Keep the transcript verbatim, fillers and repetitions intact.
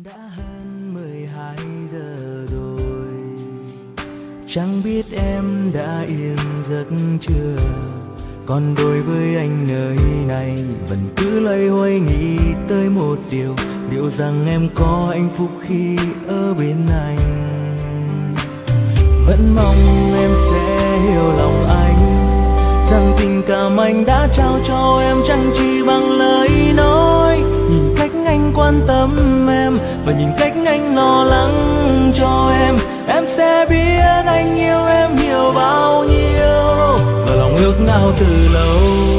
Đã hơn mười hai giờ rồi, chẳng biết em đã yên giấc chưa. Còn đối với anh nơi này vẫn cứ loay hoay nghĩ tới một điều, liệu rằng em có hạnh phúc khi ở bên anh. Vẫn mong em sẽ hiểu lòng anh, rằng tình cảm anh đã trao cho em chẳng chỉ bằng lời nói. Nhìn cách anh quan tâm em và nhìn cách anh lo lắng cho em, em sẽ biết anh yêu em nhiều bao nhiêu, và lòng ước nào từ lâu.